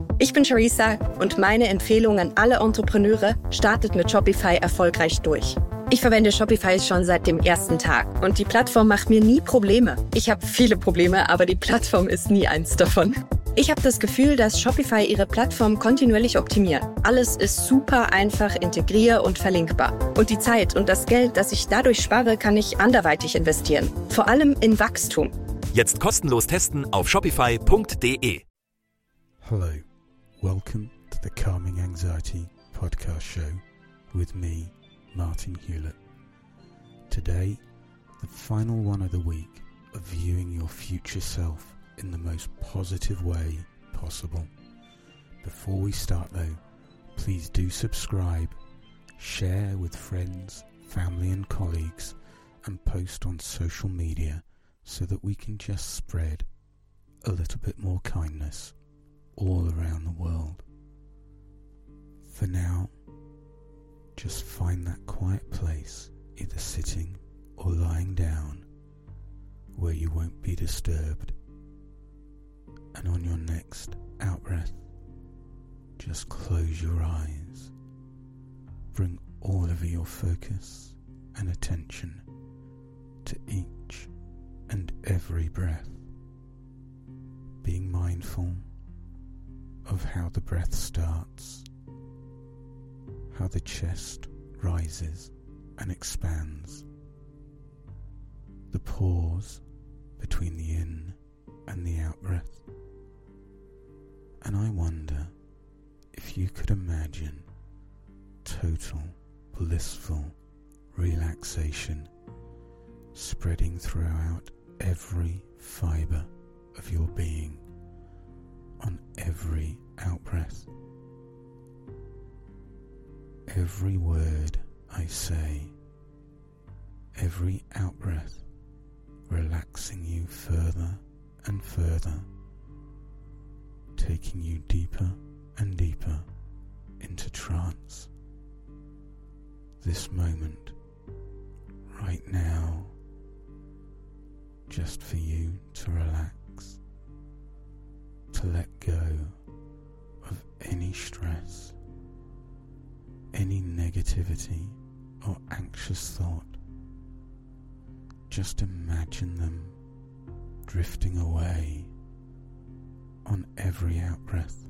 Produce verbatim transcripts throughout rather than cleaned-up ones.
Ich bin Charissa und meine Empfehlung an alle Entrepreneure: startet mit Shopify erfolgreich durch. Ich verwende Shopify schon seit dem ersten Tag und die Plattform macht mir nie Probleme. Ich habe viele Probleme, aber die Plattform ist nie eins davon. Ich habe das Gefühl, dass Shopify ihre Plattform kontinuierlich optimiert. Alles ist super einfach integrier- und verlinkbar. Und die Zeit und das Geld, das ich dadurch spare, kann ich anderweitig investieren. Vor allem in Wachstum. Jetzt kostenlos testen auf shopify punkt de. Hello, welcome to the Calming Anxiety podcast show with me, Martin Hewlett. Today, the final one of the week of viewing your future self in the most positive way possible. Before we start though, please do subscribe, share with friends, family and colleagues, and post on social media so that we can just spread a little bit more kindness all around the world. For now, just find that quiet place, either sitting or lying down, where you won't be disturbed. And on your next out-breath, just close your eyes. Bring all of your focus and attention to each and every breath, being mindful of how the breath starts, how the chest rises and expands, the pause between the in and the out breath. And I wonder if you could imagine total blissful relaxation spreading throughout every fibre of your being on every out-breath. Every word I say, every out-breath relaxing you further and further, taking you deeper and deeper into trance. This moment, right now, just for you to relax, to let go of any stress, any negativity or anxious thought. Just imagine them drifting away on every out-breath,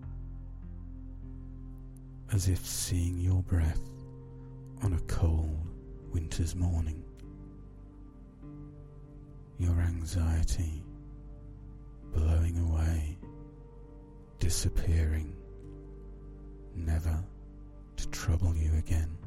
as if seeing your breath on a cold winter's morning. Your anxiety blowing away, disappearing, never to trouble you again.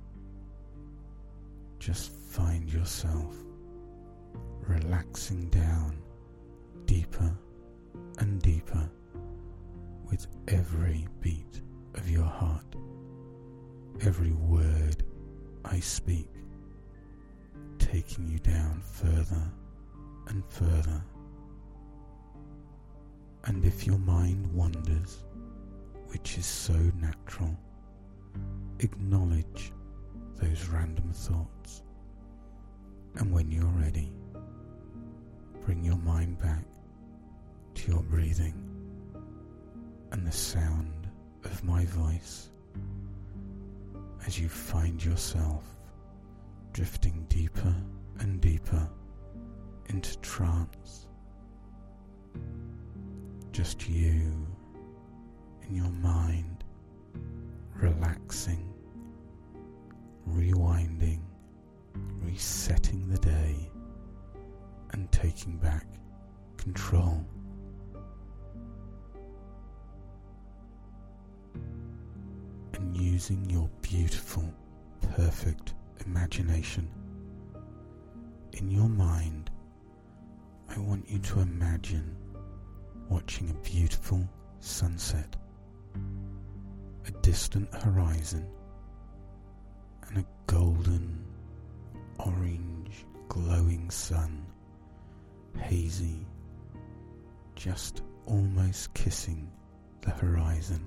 Just find yourself relaxing down deeper and deeper with every beat of your heart, every word I speak, taking you down further and further. And if your mind wanders, which is so natural, acknowledge those random thoughts, and when you're ready, bring your mind back to your breathing and the sound of my voice as you find yourself drifting deeper and deeper into trance. Just you in your mind, relaxing, rewinding, resetting the day and taking back control. And using your beautiful, perfect imagination, in your mind, I want you to imagine watching a beautiful sunset, a distant horizon, and a golden, orange, glowing sun, hazy, just almost kissing the horizon.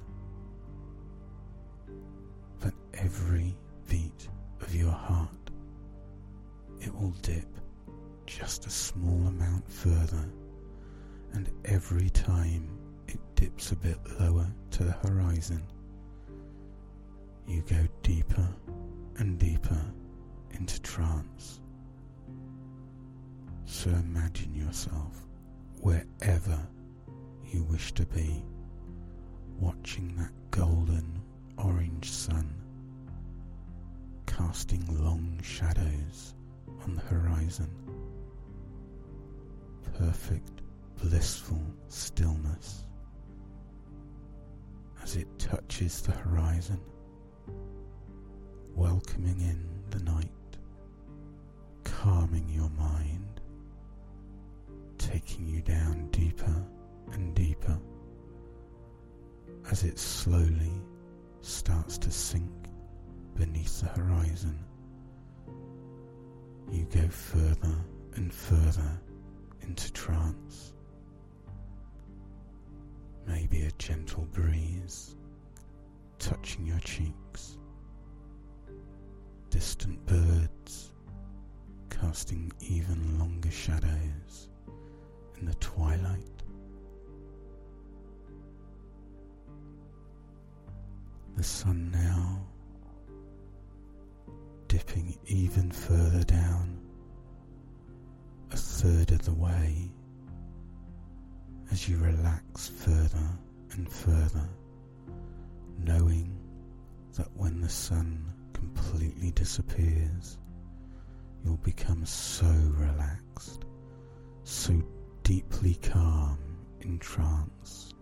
But every beat of your heart, it will dip just a small amount further, and every time it dips a bit lower to the horizon, you go deeper and deeper into trance. So imagine yourself wherever you wish to be, watching that golden orange sun casting long shadows on the horizon. Perfect, blissful stillness as it touches the horizon, welcoming in the night, calming your mind, taking you down deeper and deeper as it slowly starts to sink beneath the horizon. You go further and further into trance. Maybe a gentle breeze touching your cheeks, distant birds casting even longer shadows in the twilight. The sun now dipping even further down, a third of the way, as you relax further and further, knowing that when the sun completely disappears, you'll become so relaxed, so deeply calm in trance.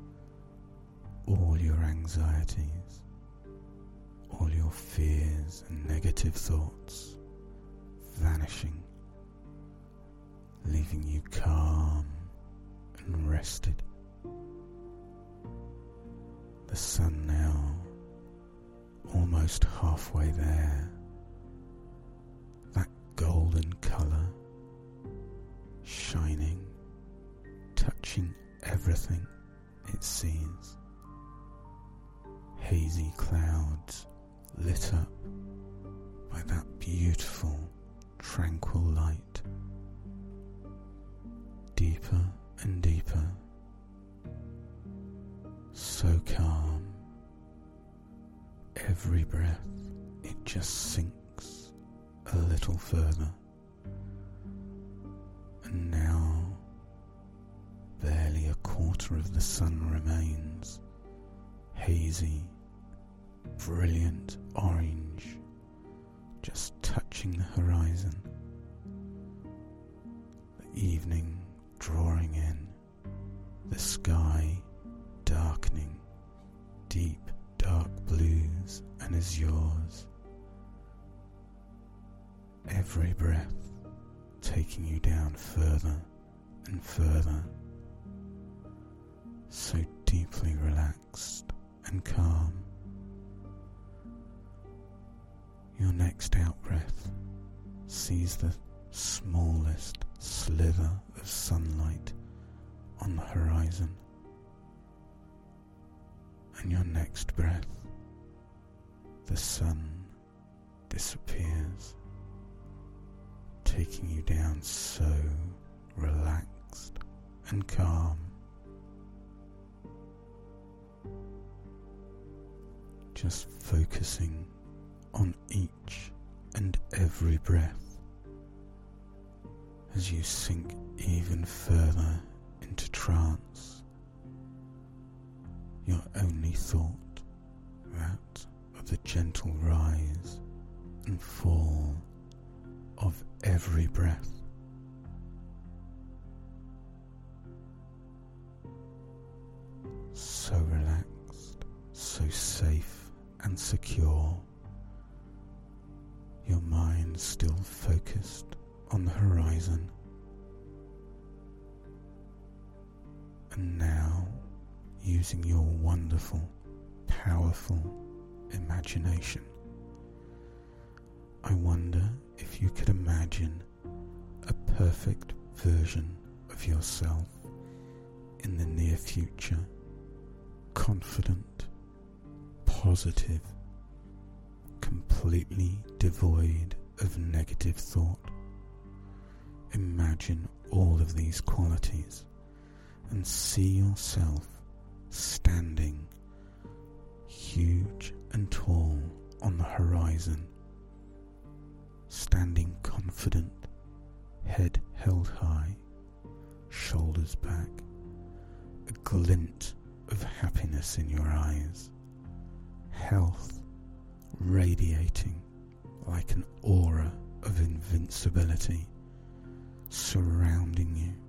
All your anxieties, all your fears and negative thoughts vanishing, leaving you calm and rested. The sun now almost halfway there, that golden colour shining, touching everything it sees. Hazy clouds lit up by that beautiful, tranquil light. Deeper and deeper, so calm. Every breath, it just sinks a little further. And now, barely a quarter of the sun remains, hazy, brilliant orange, just touching the horizon. The evening drawing in, the sky darkening, deep dark blues and azures. Every breath taking you down further and further, so deeply relaxed and calm. Your next out-breath sees the smallest slither of sunlight on the horizon, and your next breath, the sun disappears, taking you down so relaxed and calm. Just focusing on each and every breath as you sink even further into trance. Your only thought, that of the gentle rise and fall of every breath. So relaxed, so safe and secure. Your mind still focused on the horizon. And now, using your wonderful, powerful imagination, I wonder if you could imagine a perfect version of yourself in the near future, confident, positive, completely devoid of negative thought. Imagine all of these qualities and see yourself standing huge and tall on the horizon, standing confident, head held high, shoulders back, a glint of happiness in your eyes, health radiating like an aura of invincibility surrounding you.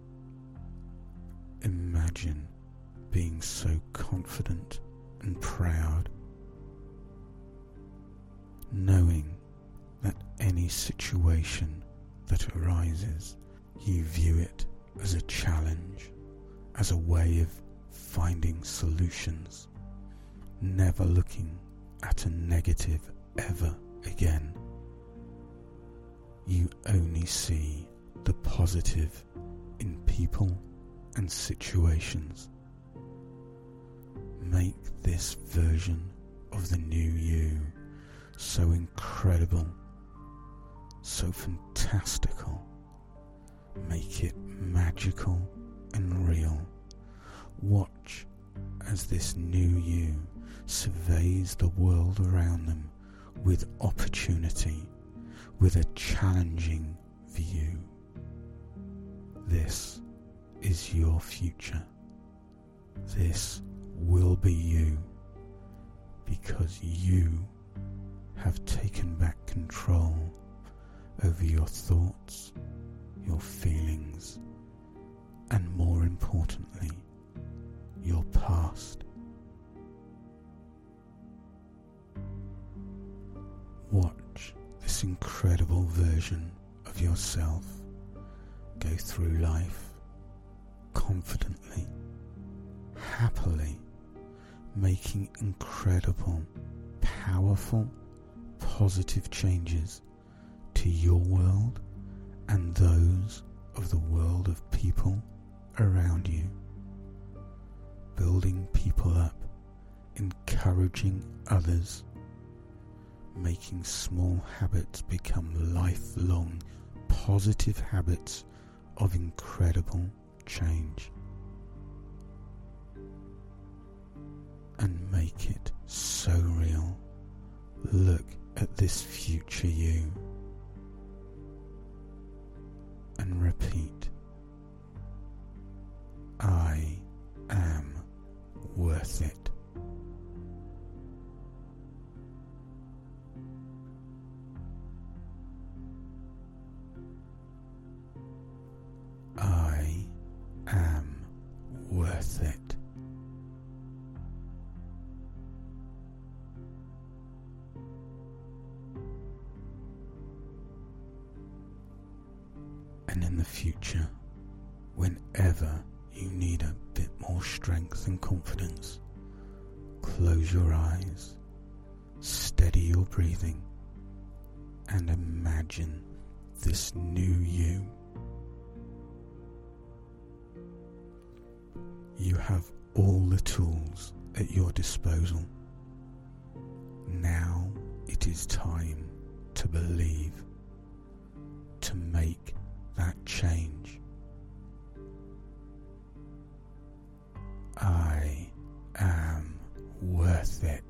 Imagine being so confident and proud, knowing that any situation that arises, you view it as a challenge, as a way of finding solutions, never looking at a negative ever again. You only see the positive in people and situations. Make this version of the new you so incredible, so fantastical. Make it magical and real. Watch as this new you surveys the world around them with opportunity, with a challenging view. This is your future. This will be you, because you have taken back control over your thoughts, your feelings, and more importantly, your past. Watch this incredible version of yourself go through life confidently, happily, making incredible, powerful, positive changes to your world and those of the world of people around you. Building people up, encouraging others, making small habits become lifelong, positive habits of incredible change. And make it so real. Look at this future you and repeat, I am worth it. I am worth it. And in the future, whenever you need a bit more strength and confidence, close your eyes, steady your breathing, and imagine this new you. You have all the tools at your disposal. Now it is time to believe, to make that change. I am worth it.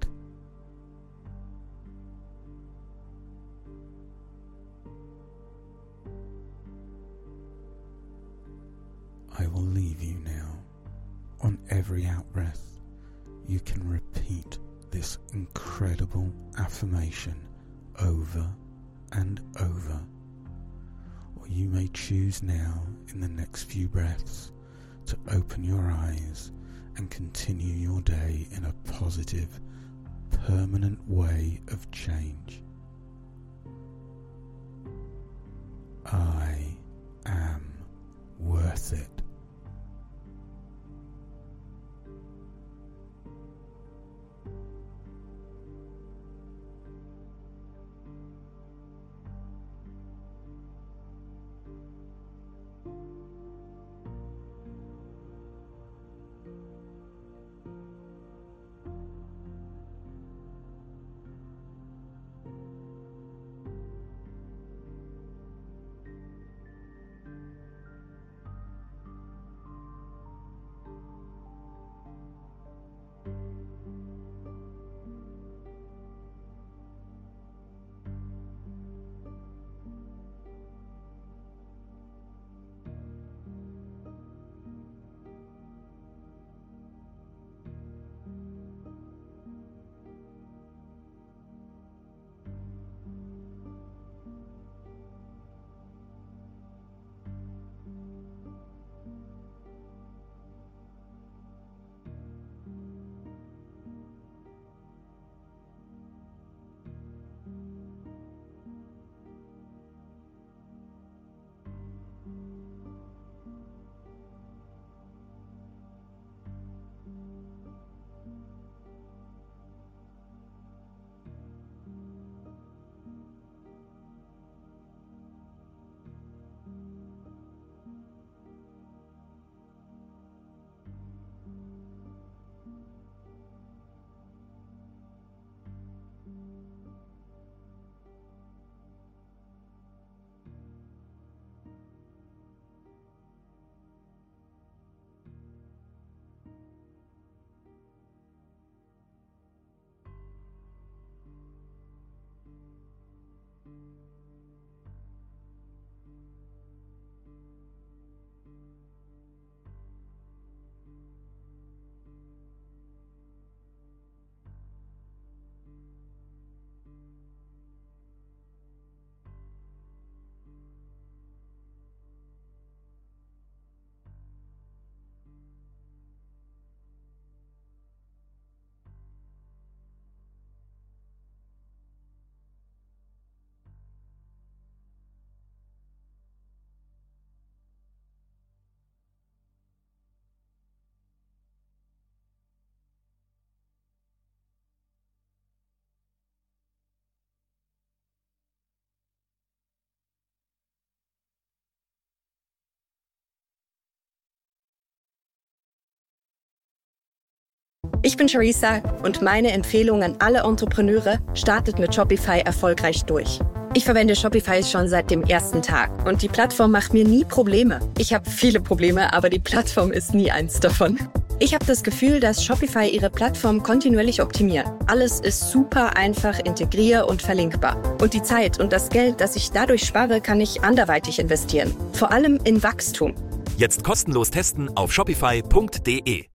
I will leave you now. On every out-breath, you can repeat this incredible affirmation over and over. Or you may choose now, in the next few breaths, to open your eyes and continue your day in a positive, permanent way of change. I am worth it. Ich bin Charissa und meine Empfehlung an alle Entrepreneure: startet mit Shopify erfolgreich durch. Ich verwende Shopify schon seit dem ersten Tag und die Plattform macht mir nie Probleme. Ich habe viele Probleme, aber die Plattform ist nie eins davon. Ich habe das Gefühl, dass Shopify ihre Plattform kontinuierlich optimiert. Alles ist super einfach integrier- und verlinkbar. Und die Zeit und das Geld, das ich dadurch spare, kann ich anderweitig investieren. Vor allem in Wachstum. Jetzt kostenlos testen auf shopify punkt de.